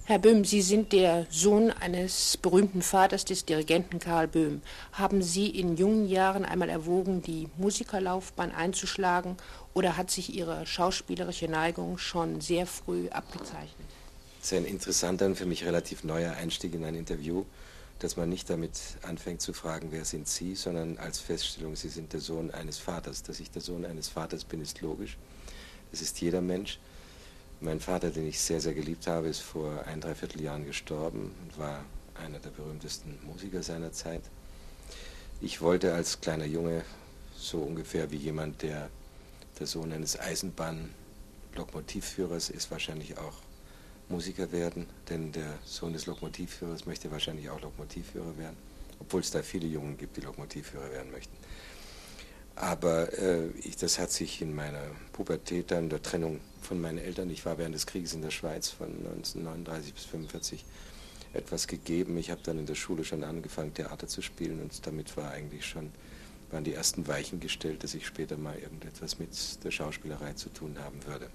Herr Böhm, Sie sind der Sohn eines berühmten Vaters des Dirigenten Karl Böhm. Haben Sie in jungen Jahren einmal erwogen, die Musikerlaufbahn einzuschlagen, oder hat sich Ihre schauspielerische Neigung schon sehr früh abgezeichnet? Das ist ein interessanter und für mich relativ neuer Einstieg in ein Interview, dass man nicht damit anfängt zu fragen, wer sind Sie, sondern als Feststellung, Sie sind der Sohn eines Vaters. Dass ich der Sohn eines Vaters bin, ist logisch. Das ist jeder Mensch. Mein Vater, den ich sehr, sehr geliebt habe, ist vor 1,75 Jahren gestorben und war einer der berühmtesten Musiker seiner Zeit. Ich wollte als kleiner Junge so ungefähr wie jemand, der Sohn eines Eisenbahnlokomotivführers ist, wahrscheinlich auch Musiker werden, denn der Sohn des Lokomotivführers möchte wahrscheinlich auch Lokomotivführer werden, obwohl es da viele Jungen gibt, die Lokomotivführer werden möchten. Aber das hat sich in meiner Pubertät, dann der Trennung von meinen Eltern, ich war während des Krieges in der Schweiz von 1939 bis 1945, etwas gegeben. Ich habe dann in der Schule schon angefangen, Theater zu spielen, und damit waren die ersten Weichen gestellt, dass ich später mal irgendetwas mit der Schauspielerei zu tun haben würde.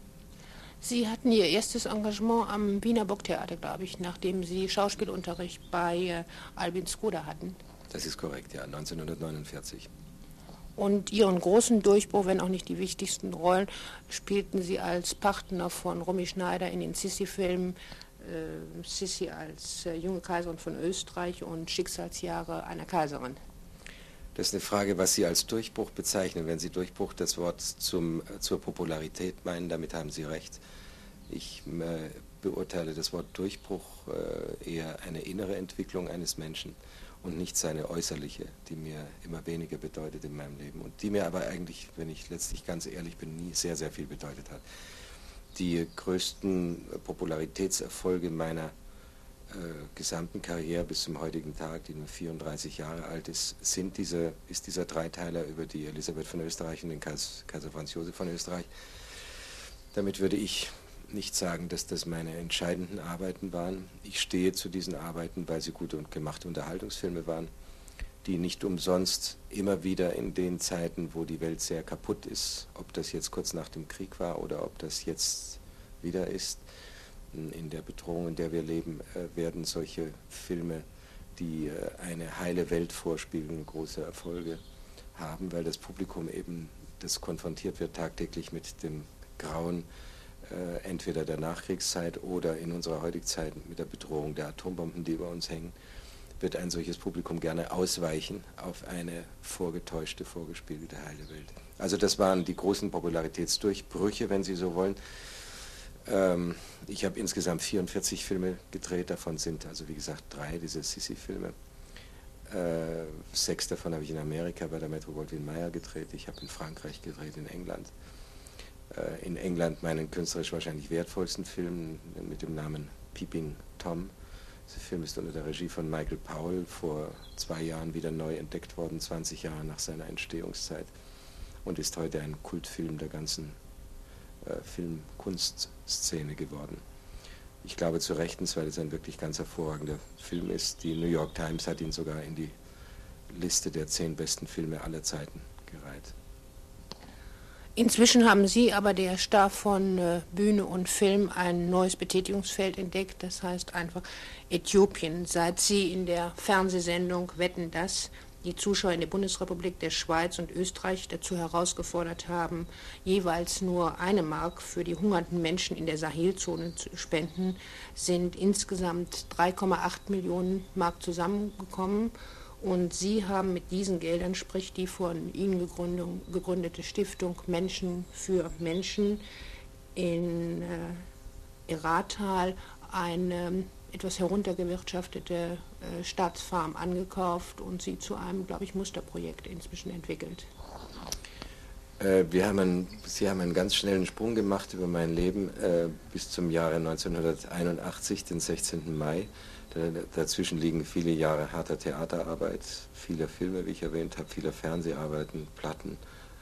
Sie hatten Ihr erstes Engagement am Wiener Burgtheater, glaube ich, nachdem Sie Schauspielunterricht bei Albin Skoda hatten. Das ist korrekt, ja, 1949. Und Ihren großen Durchbruch, wenn auch nicht die wichtigsten Rollen, spielten Sie als Partner von Romy Schneider in den Sissi-Filmen, Sissi als junge Kaiserin von Österreich und Schicksalsjahre einer Kaiserin. Das ist eine Frage, was Sie als Durchbruch bezeichnen. Wenn Sie Durchbruch das Wort zur Popularität meinen, damit haben Sie recht. Ich beurteile das Wort Durchbruch eher eine innere Entwicklung eines Menschen und nicht seine äußerliche, die mir immer weniger bedeutet in meinem Leben und die mir aber eigentlich, wenn ich letztlich ganz ehrlich bin, nie sehr, sehr viel bedeutet hat. Die größten Popularitätserfolge meiner gesamten Karriere bis zum heutigen Tag, die nur 34 Jahre alt ist, ist dieser Dreiteiler über die Elisabeth von Österreich und den Kaiser Franz Josef von Österreich. Damit würde ich nicht sagen, dass das meine entscheidenden Arbeiten waren. Ich stehe zu diesen Arbeiten, weil sie gute und gemachte Unterhaltungsfilme waren, die nicht umsonst immer wieder in den Zeiten, wo die Welt sehr kaputt ist, ob das jetzt kurz nach dem Krieg war oder ob das jetzt wieder ist, in der Bedrohung, in der wir leben, werden solche Filme, die eine heile Welt vorspielen, große Erfolge haben, weil das Publikum eben, das konfrontiert wird tagtäglich mit dem Grauen, entweder der Nachkriegszeit oder in unserer heutigen Zeit mit der Bedrohung der Atombomben, die über uns hängen, wird ein solches Publikum gerne ausweichen auf eine vorgetäuschte, vorgespiegelte heile Welt. Also das waren die großen Popularitätsdurchbrüche, wenn Sie so wollen. Ich habe insgesamt 44 Filme gedreht, davon sind also wie gesagt 3 diese Sissi-Filme. 6 davon habe ich in Amerika bei der Metro-Goldwyn-Mayer gedreht, ich habe in Frankreich gedreht, in England. In England meinen künstlerisch wahrscheinlich wertvollsten Film mit dem Namen Peeping Tom. Dieser Film ist unter der Regie von Michael Powell vor 2 Jahren wieder neu entdeckt worden, 20 Jahre nach seiner Entstehungszeit, und ist heute ein Kultfilm der ganzen Filmkunstszene geworden. Ich glaube zu Recht, weil es ein wirklich ganz hervorragender Film ist. Die New York Times hat ihn sogar in die Liste der 10 besten Filme aller Zeiten gereiht. Inzwischen haben Sie aber, der Star von Bühne und Film, ein neues Betätigungsfeld entdeckt, das heißt einfach Äthiopien. Seit Sie in der Fernsehsendung Wetten, dass die Zuschauer in der Bundesrepublik, der Schweiz und Österreich dazu herausgefordert haben, jeweils nur 1 Mark für die hungernden Menschen in der Sahelzone zu spenden, sind insgesamt 3,8 Millionen Mark zusammengekommen. Und Sie haben mit diesen Geldern, sprich die von Ihnen gegründete Stiftung Menschen für Menschen in Iratal, eine etwas heruntergewirtschaftete Staatsfarm angekauft und sie zu einem, glaube ich, Musterprojekt inzwischen entwickelt. Sie haben einen ganz schnellen Sprung gemacht über mein Leben bis zum Jahre 1981, den 16. Mai. Dazwischen liegen viele Jahre harter Theaterarbeit, viele Filme, wie ich erwähnt habe, viele Fernseharbeiten, Platten.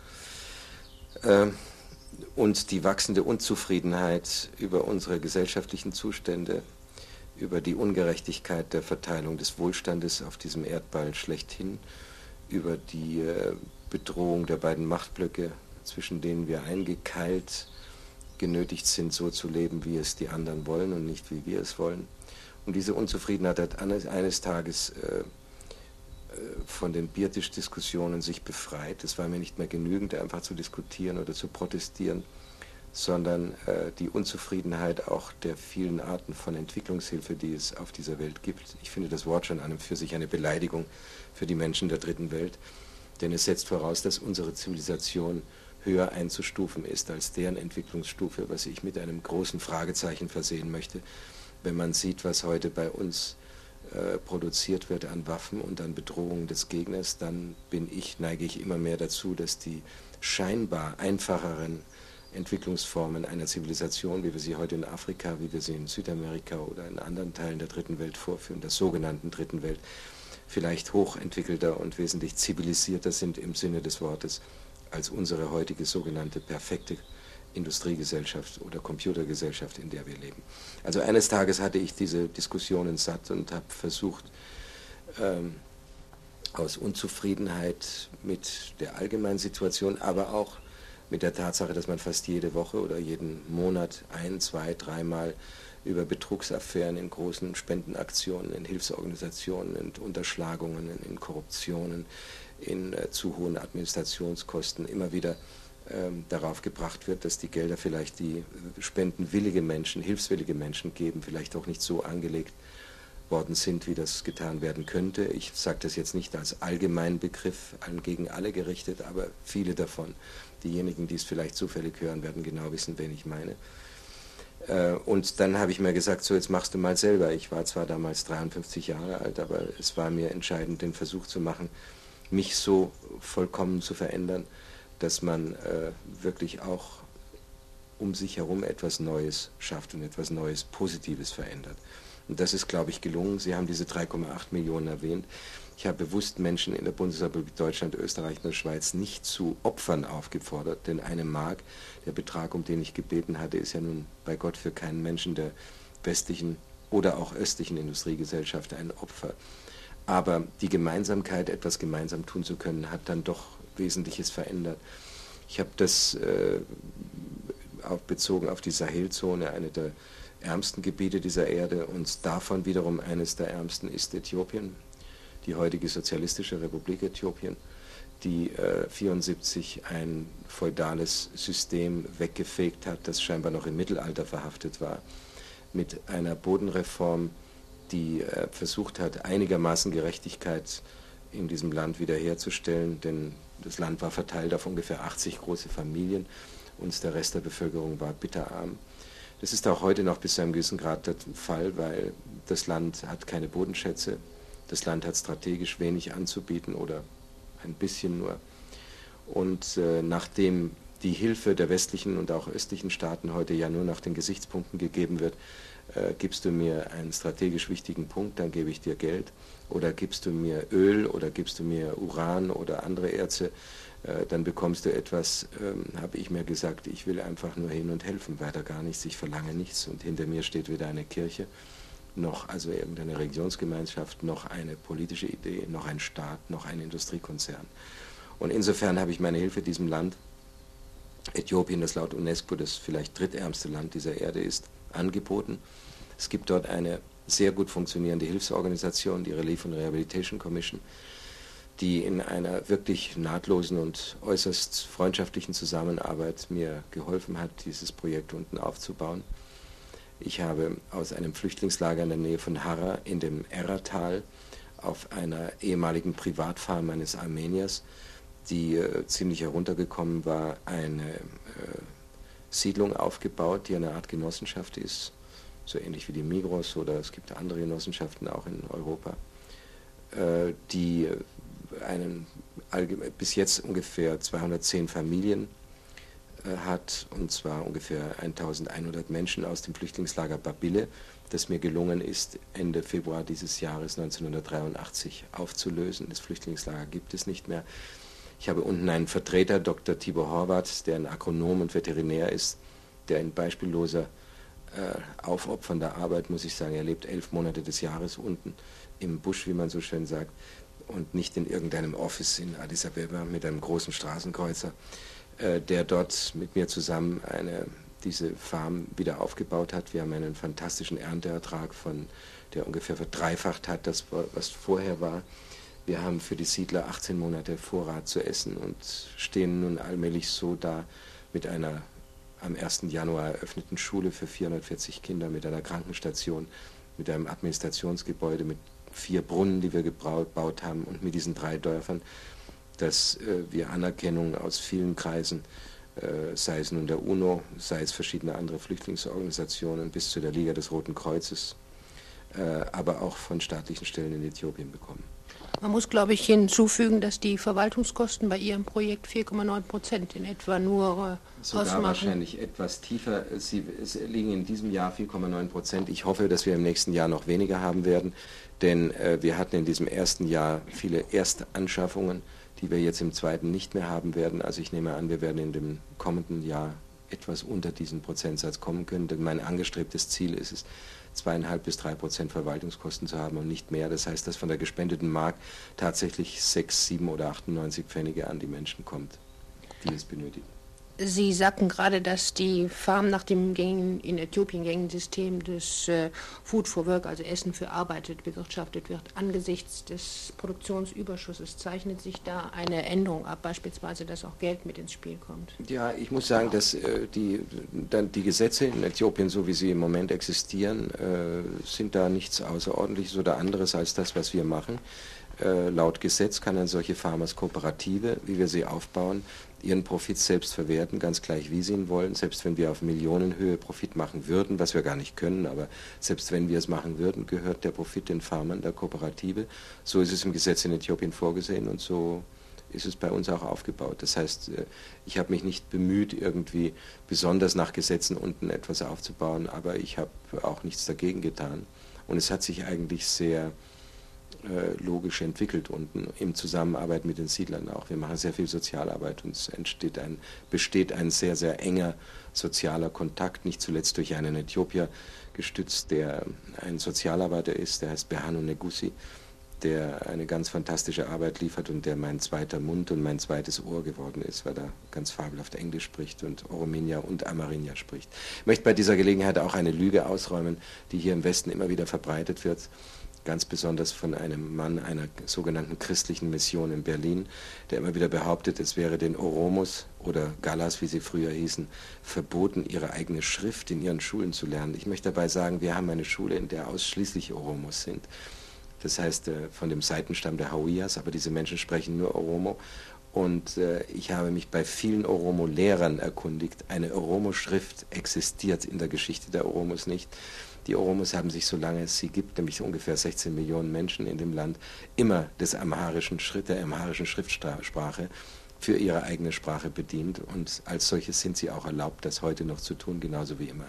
Und die wachsende Unzufriedenheit über unsere gesellschaftlichen Zustände, über die Ungerechtigkeit der Verteilung des Wohlstandes auf diesem Erdball schlechthin, über die Bedrohung der beiden Machtblöcke, zwischen denen wir eingekeilt genötigt sind, so zu leben, wie es die anderen wollen und nicht, wie wir es wollen. Und diese Unzufriedenheit hat eines Tages von den Biertischdiskussionen sich befreit. Es war mir nicht mehr genügend, einfach zu diskutieren oder zu protestieren, sondern die Unzufriedenheit auch der vielen Arten von Entwicklungshilfe, die es auf dieser Welt gibt. Ich finde das Wort schon an und für sich eine Beleidigung für die Menschen der dritten Welt, denn es setzt voraus, dass unsere Zivilisation höher einzustufen ist als deren Entwicklungsstufe, was ich mit einem großen Fragezeichen versehen möchte, wenn man sieht, was heute bei uns produziert wird an Waffen und an Bedrohungen des Gegners, dann neige ich immer mehr dazu, dass die scheinbar einfacheren Entwicklungsformen einer Zivilisation, wie wir sie heute in Afrika, wie wir sie in Südamerika oder in anderen Teilen der dritten Welt vorführen, der sogenannten dritten Welt, vielleicht hochentwickelter und wesentlich zivilisierter sind im Sinne des Wortes als unsere heutige sogenannte perfekte Industriegesellschaft oder Computergesellschaft, in der wir leben. Also eines Tages hatte ich diese Diskussionen satt und habe versucht, aus Unzufriedenheit mit der allgemeinen Situation, aber auch mit der Tatsache, dass man fast jede Woche oder jeden Monat 1, 2, 3 Mal über Betrugsaffären in großen Spendenaktionen, in Hilfsorganisationen, in Unterschlagungen, in Korruptionen, in zu hohen Administrationskosten immer wieder darauf gebracht wird, dass die Gelder vielleicht die spendenwillige Menschen, hilfswillige Menschen geben, vielleicht auch nicht so angelegt worden sind, wie das getan werden könnte. Ich sage das jetzt nicht als allgemeinen Begriff gegen alle gerichtet, aber viele davon, diejenigen, die es vielleicht zufällig hören, werden genau wissen, wen ich meine. Und dann habe ich mir gesagt, so jetzt machst du mal selber. Ich war zwar damals 53 Jahre alt, aber es war mir entscheidend, den Versuch zu machen, mich so vollkommen zu verändern, dass man wirklich auch um sich herum etwas Neues schafft und etwas Neues, Positives verändert. Und das ist, glaube ich, gelungen. Sie haben diese 3,8 Millionen erwähnt. Ich habe bewusst Menschen in der Bundesrepublik Deutschland, Österreich und der Schweiz nicht zu Opfern aufgefordert, denn eine Mark, der Betrag, um den ich gebeten hatte, ist ja nun bei Gott für keinen Menschen der westlichen oder auch östlichen Industriegesellschaft ein Opfer. Aber die Gemeinsamkeit, etwas gemeinsam tun zu können, hat dann doch Wesentliches verändert. Ich habe das bezogen auf die Sahelzone, eine der ärmsten Gebiete dieser Erde, und davon wiederum eines der ärmsten ist Äthiopien, die heutige Sozialistische Republik Äthiopien, die 1974 ein feudales System weggefegt hat, das scheinbar noch im Mittelalter verhaftet war, mit einer Bodenreform, die versucht hat, einigermaßen Gerechtigkeit in diesem Land wiederherzustellen, denn das Land war verteilt auf ungefähr 80 große Familien und der Rest der Bevölkerung war bitterarm. Das ist auch heute noch bis zu einem gewissen Grad der Fall, weil das Land hat keine Bodenschätze, das Land hat strategisch wenig anzubieten oder ein bisschen nur. Und nachdem die Hilfe der westlichen und auch östlichen Staaten heute ja nur nach den Gesichtspunkten gegeben wird, gibst du mir einen strategisch wichtigen Punkt, dann gebe ich dir Geld, oder gibst du mir Öl oder gibst du mir Uran oder andere Erze, dann bekommst du etwas, habe ich mir gesagt, ich will einfach nur hin und helfen, weiter gar nichts, ich verlange nichts, und hinter mir steht weder eine Kirche, noch also irgendeine Religionsgemeinschaft, noch eine politische Idee, noch ein Staat, noch ein Industriekonzern. Und insofern habe ich meine Hilfe diesem Land, Äthiopien, das laut UNESCO das vielleicht drittärmste Land dieser Erde ist, angeboten. Es gibt dort eine sehr gut funktionierende Hilfsorganisation, die Relief and Rehabilitation Commission, die in einer wirklich nahtlosen und äußerst freundschaftlichen Zusammenarbeit mir geholfen hat, dieses Projekt unten aufzubauen. Ich habe aus einem Flüchtlingslager in der Nähe von Hara in dem Erratal auf einer ehemaligen Privatfarm eines Armeniers, die ziemlich heruntergekommen war, eine Siedlung aufgebaut, die eine Art Genossenschaft ist, so ähnlich wie die Migros, oder es gibt andere Genossenschaften auch in Europa, die bis jetzt ungefähr 210 Familien hat, und zwar ungefähr 1100 Menschen aus dem Flüchtlingslager Babille, das mir gelungen ist, Ende Februar dieses Jahres 1983 aufzulösen. Das Flüchtlingslager gibt es nicht mehr. Ich habe unten einen Vertreter, Dr. Tibor Horvath, der ein Agronom und Veterinär ist, der in beispielloser, aufopfernder Arbeit, muss ich sagen, er lebt 11 Monate des Jahres unten im Busch, wie man so schön sagt, und nicht in irgendeinem Office in Addis Abeba mit einem großen Straßenkreuzer, der dort mit mir zusammen eine diese Farm wieder aufgebaut hat. Wir haben einen fantastischen Ernteertrag, der ungefähr verdreifacht hat, das, was vorher war. Wir haben für die Siedler 18 Monate Vorrat zu essen und stehen nun allmählich so da mit einer am 1. Januar eröffneten Schule für 440 Kinder, mit einer Krankenstation, mit einem Administrationsgebäude, mit 4 Brunnen, die wir gebaut haben und mit diesen 3 Dörfern, dass wir Anerkennung aus vielen Kreisen, sei es nun der UNO, sei es verschiedene andere Flüchtlingsorganisationen bis zu der Liga des Roten Kreuzes, aber auch von staatlichen Stellen in Äthiopien bekommen. Man muss, glaube ich, hinzufügen, dass die Verwaltungskosten bei Ihrem Projekt 4,9% in etwa nur sogar ausmachen. Wahrscheinlich etwas tiefer. Es liegen in diesem Jahr 4,9%. Ich hoffe, dass wir im nächsten Jahr noch weniger haben werden, denn wir hatten in diesem ersten Jahr viele Erstanschaffungen, die wir jetzt im zweiten nicht mehr haben werden. Also ich nehme an, wir werden in dem kommenden Jahr etwas unter diesen Prozentsatz kommen können, denn mein angestrebtes Ziel ist es, 2,5 bis 3% Verwaltungskosten zu haben und nicht mehr. Das heißt, dass von der gespendeten Mark tatsächlich 6, 7 oder 98 Pfennige an die Menschen kommt, die es benötigen. Sie sagten gerade, dass die Farm nach dem in Äthiopien gängigen System des Food for Work, also Essen für Arbeit, bewirtschaftet wird. Angesichts des Produktionsüberschusses zeichnet sich da eine Änderung ab, beispielsweise, dass auch Geld mit ins Spiel kommt. Ja, ich muss sagen, dass die Gesetze in Äthiopien, so wie sie im Moment existieren, sind da nichts Außerordentliches oder anderes als das, was wir machen. Laut Gesetz kann eine solche Farm als Kooperative, wie wir sie aufbauen, ihren Profit selbst verwerten, ganz gleich wie sie ihn wollen. Selbst wenn wir auf Millionenhöhe Profit machen würden, was wir gar nicht können, aber selbst wenn wir es machen würden, gehört der Profit den Farmern der Kooperative. So ist es im Gesetz in Äthiopien vorgesehen und so ist es bei uns auch aufgebaut. Das heißt, ich habe mich nicht bemüht, irgendwie besonders nach Gesetzen unten etwas aufzubauen, aber ich habe auch nichts dagegen getan. Und es hat sich eigentlich sehr logisch entwickelt unten, in Zusammenarbeit mit den Siedlern auch. Wir machen sehr viel Sozialarbeit und es besteht ein sehr, sehr enger sozialer Kontakt, nicht zuletzt durch einen Äthiopier gestützt, der ein Sozialarbeiter ist, der heißt Berhanu Negusi, der eine ganz fantastische Arbeit liefert und der mein zweiter Mund und mein zweites Ohr geworden ist, weil er ganz fabelhaft Englisch spricht und Orominya und Amharinya spricht. Ich möchte bei dieser Gelegenheit auch eine Lüge ausräumen, die hier im Westen immer wieder verbreitet wird, ganz besonders von einem Mann einer sogenannten christlichen Mission in Berlin, der immer wieder behauptet, es wäre den Oromos oder Gallas, wie sie früher hießen, verboten, ihre eigene Schrift in ihren Schulen zu lernen. Ich möchte dabei sagen, wir haben eine Schule, in der ausschließlich Oromos sind. Das heißt, von dem Seitenstamm der Hawiyas, aber diese Menschen sprechen nur Oromo. Und ich habe mich bei vielen Oromo-Lehrern erkundigt. Eine Oromo-Schrift existiert in der Geschichte der Oromos nicht. Die Oromos haben sich, solange es sie gibt, nämlich ungefähr 16 Millionen Menschen in dem Land, immer der amharischen Schriftsprache für ihre eigene Sprache bedient. Und als solches sind sie auch erlaubt, das heute noch zu tun, genauso wie immer.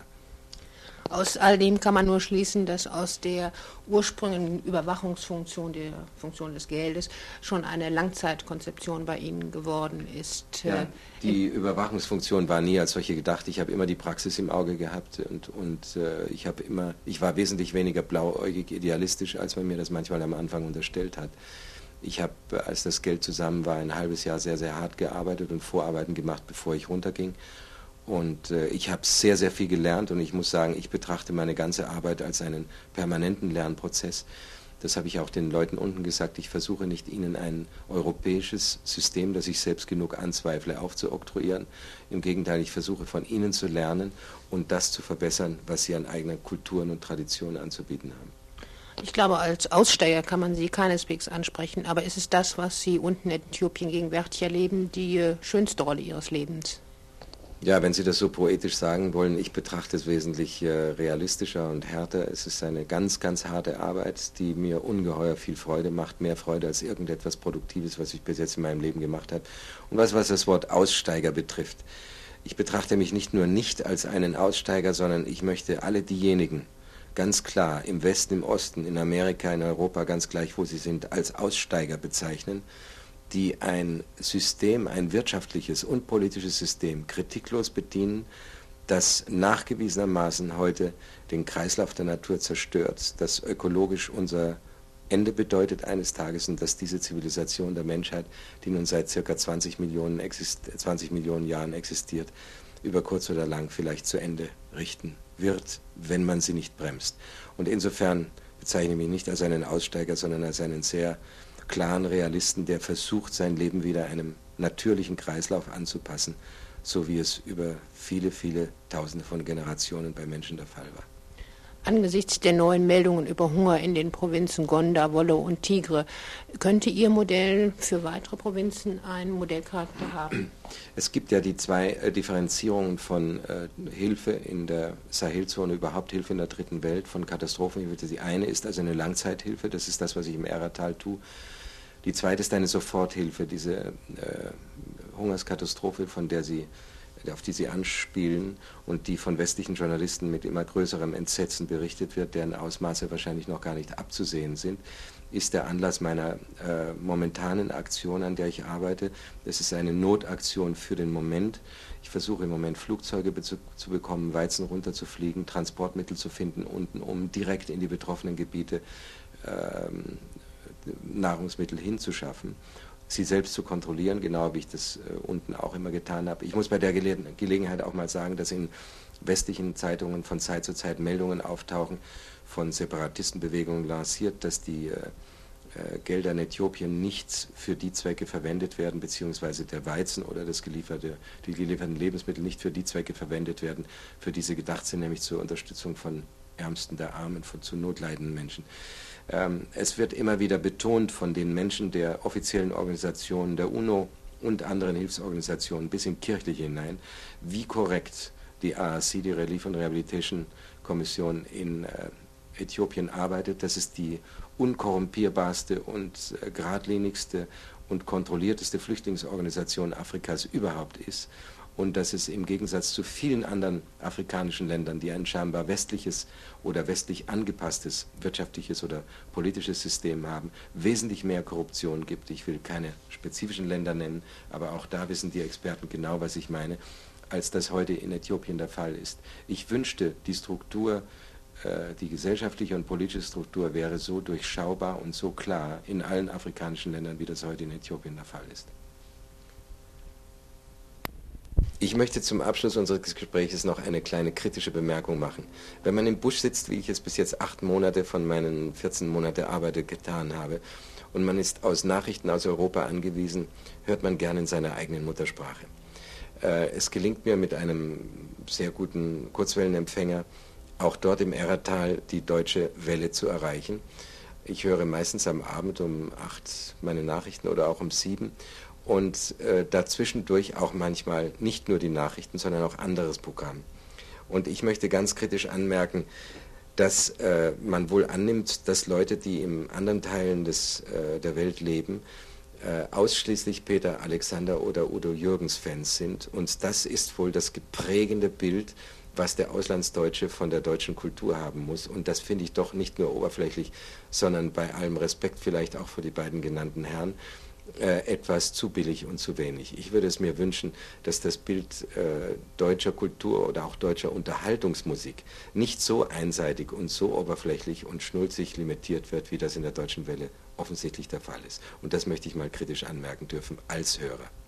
Aus all dem kann man nur schließen, dass aus der ursprünglichen Überwachungsfunktion, der Funktion des Geldes, schon eine Langzeitkonzeption bei Ihnen geworden ist. Ja, die Überwachungsfunktion war nie als solche gedacht. Ich habe immer die Praxis im Auge gehabt und ich war wesentlich weniger blauäugig idealistisch, als man mir das manchmal am Anfang unterstellt hat. Ich habe, als das Geld zusammen war, ein halbes Jahr sehr, sehr hart gearbeitet und Vorarbeiten gemacht, bevor ich runterging. Und ich habe sehr, sehr viel gelernt und ich muss sagen, ich betrachte meine ganze Arbeit als einen permanenten Lernprozess. Das habe ich auch den Leuten unten gesagt. Ich versuche nicht, ihnen ein europäisches System, das ich selbst genug anzweifle, aufzuoktroyieren. Im Gegenteil, ich versuche von ihnen zu lernen und das zu verbessern, was sie an eigenen Kulturen und Traditionen anzubieten haben. Ich glaube, als Aussteiger kann man Sie keineswegs ansprechen, aber ist es das, was Sie unten in Äthiopien gegenwärtig erleben, die schönste Rolle Ihres Lebens? Ja, wenn Sie das so poetisch sagen wollen, ich betrachte es wesentlich realistischer und härter. Es ist eine ganz, ganz harte Arbeit, die mir ungeheuer viel Freude macht, mehr Freude als irgendetwas Produktives, was ich bis jetzt in meinem Leben gemacht habe. Und was das Wort Aussteiger betrifft, ich betrachte mich nicht nur nicht als einen Aussteiger, sondern ich möchte alle diejenigen, ganz klar, im Westen, im Osten, in Amerika, in Europa, ganz gleich, wo sie sind, als Aussteiger bezeichnen, die ein System, ein wirtschaftliches und politisches System kritiklos bedienen, das nachgewiesenermaßen heute den Kreislauf der Natur zerstört, das ökologisch unser Ende bedeutet eines Tages und dass diese Zivilisation der Menschheit, die nun seit ca. 20 Millionen Jahren existiert, über kurz oder lang vielleicht zu Ende richten wird, wenn man sie nicht bremst. Und insofern bezeichne ich mich nicht als einen Aussteiger, sondern als einen sehr klaren Realisten, der versucht, sein Leben wieder einem natürlichen Kreislauf anzupassen, so wie es über viele, viele Tausende von Generationen bei Menschen der Fall war. Angesichts der neuen Meldungen über Hunger in den Provinzen Gondar, Wolle und Tigre, könnte Ihr Modell für weitere Provinzen einen Modellcharakter haben? Es gibt ja die zwei Differenzierungen von Hilfe in der Sahelzone, überhaupt Hilfe in der dritten Welt, von Katastrophenhilfe. Die eine ist also eine Langzeithilfe, das ist das, was ich im Ahrtal tue. Die zweite ist eine Soforthilfe, diese Hungerskatastrophe, auf die Sie anspielen und die von westlichen Journalisten mit immer größerem Entsetzen berichtet wird, deren Ausmaße wahrscheinlich noch gar nicht abzusehen sind, ist der Anlass meiner momentanen Aktion, an der ich arbeite. Das ist eine Notaktion für den Moment. Ich versuche im Moment Flugzeuge zu bekommen, Weizen runterzufliegen, Transportmittel zu finden unten, um direkt in die betroffenen Gebiete Nahrungsmittel hinzuschaffen, sie selbst zu kontrollieren, genau wie ich das unten auch immer getan habe. Ich muss bei der Gelegenheit auch mal sagen, dass in westlichen Zeitungen von Zeit zu Zeit Meldungen auftauchen, von Separatistenbewegungen lanciert, dass die Gelder in Äthiopien nicht für die Zwecke verwendet werden, beziehungsweise der Weizen oder die gelieferten Lebensmittel nicht für die Zwecke verwendet werden, für die sie gedacht sind, nämlich zur Unterstützung von Ärmsten der Armen, zu notleidenden Menschen. Es wird immer wieder betont von den Menschen der offiziellen Organisationen, der UNO und anderen Hilfsorganisationen bis in Kirchliche hinein, wie korrekt die ARC, die Relief und Rehabilitation Kommission in Äthiopien arbeitet. Das ist die unkorrumpierbarste und geradlinigste und kontrollierteste Flüchtlingsorganisation Afrikas überhaupt ist. Und dass es im Gegensatz zu vielen anderen afrikanischen Ländern, die ein scheinbar westliches oder westlich angepasstes wirtschaftliches oder politisches System haben, wesentlich mehr Korruption gibt. Ich will keine spezifischen Länder nennen, aber auch da wissen die Experten genau, was ich meine, als das heute in Äthiopien der Fall ist. Ich wünschte, die Struktur, die gesellschaftliche und politische Struktur wäre so durchschaubar und so klar in allen afrikanischen Ländern, wie das heute in Äthiopien der Fall ist. Ich möchte zum Abschluss unseres Gesprächs noch eine kleine kritische Bemerkung machen. Wenn man im Busch sitzt, wie ich es bis jetzt 8 Monate von meinen 14 Monate Arbeit getan habe, und man ist aus Nachrichten aus Europa angewiesen, hört man gern in seiner eigenen Muttersprache. Es gelingt mir mit einem sehr guten Kurzwellenempfänger, auch dort im Ahrtal die deutsche Welle zu erreichen. Ich höre meistens am Abend um 8 meine Nachrichten oder auch um 7. Und dazwischendurch auch manchmal nicht nur die Nachrichten, sondern auch anderes Programm. Und ich möchte ganz kritisch anmerken, dass man wohl annimmt, dass Leute, die in anderen Teilen der Welt leben, ausschließlich Peter Alexander oder Udo Jürgens Fans sind. Und das ist wohl das geprägende Bild, was der Auslandsdeutsche von der deutschen Kultur haben muss. Und das finde ich doch nicht nur oberflächlich, sondern bei allem Respekt vielleicht auch für die beiden genannten Herren, etwas zu billig und zu wenig. Ich würde es mir wünschen, dass das Bild deutscher Kultur oder auch deutscher Unterhaltungsmusik nicht so einseitig und so oberflächlich und schnulzig limitiert wird, wie das in der Deutschen Welle offensichtlich der Fall ist. Und das möchte ich mal kritisch anmerken dürfen als Hörer.